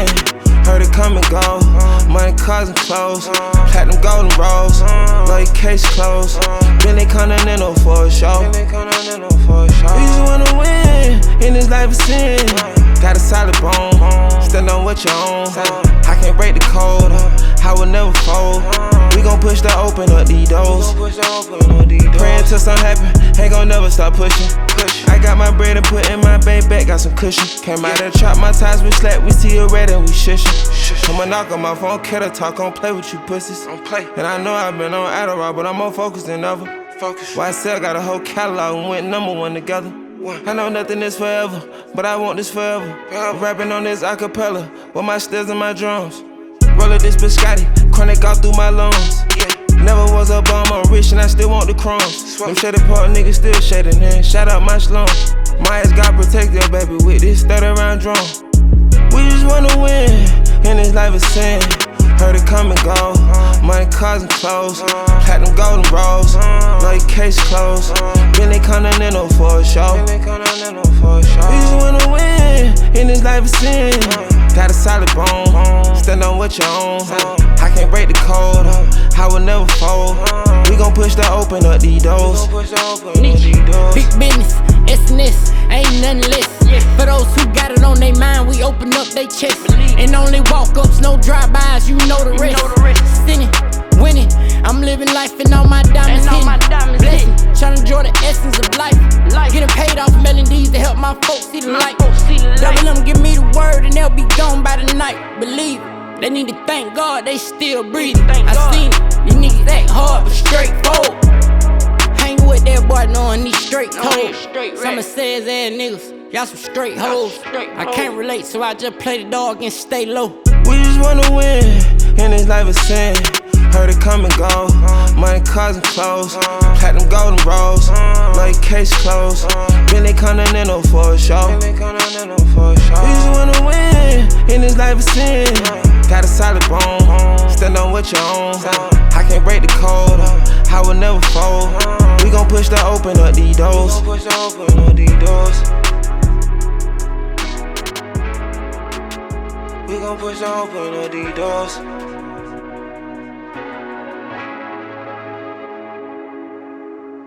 sin. Heard it come and go. Money, cars, and clothes. Platinum, golden rolls. Lawyer case closed. Billy Continental for a show. We just wanna win. In this life of sin. Got a solid bone. Stand on what you own. I can't break the code. I will never fold. We gon' push to open up these doors. Praying till something happen. Ain't gon' never stop pushing. I got my bread and put in my bank bag, got some cushion. Came out there, trap my ties, we slap, we see it red and we shushin'. I'ma knock on my phone, kettle talk, don't play with you pussies. And I know I've been on Adderall, but I'm more focused than ever. YSL got a whole catalog and went #1 together. I know nothing is forever, but I want this forever. Rapping on this acapella, with my stills and my drums. Roller this biscotti, chronic all through my lungs. Never was a bum, I'm rich and I still want the crumbs. Them shaded part niggas still shading, man. Shout out my slums. My ass got protected, baby, with this 30-round drum. We just wanna win, in this life of sin. Heard it come and go. Money, cars, and clothes. Platinum, golden rolls. Lawyer case closed. Billy Continental for a show. We just wanna win, in this life of sin. Got a solid bone. Stand on what you own. I can't break the code. I will never fold. We gon' push to open up these doors. Big business, SNS, ain't nothing less. For those who got it on their mind, we open up they chest. And only walk-ups, no drive-bys, you know the rest. Sinning, winning, I'm living life and all my diamonds hitting. Blessing, tryna enjoy the essence of life. Getting paid off melodies to help my folks see the light. Double them, give me the word and they'll be gone by the night. Believe it. They need to thank God they still breathing. I seen it. These niggas act hard but straightforward. Hang with that boy knowing these straight cold. Some of says ass niggas, y'all some straight hoes. I can't relate, so I just play the dog and stay low. We just wanna win, in this life of sin. Heard it come and go. Money, cars, and clothes. Platinum, golden rolls. Lawyer case closed. Billy Continental for a show. We just wanna win, in this life of sin. Got a solid bone. Stand on what you own. I can't break the code. I will never fold. We gon' push to open up these doors. We gon' push to open up these doors.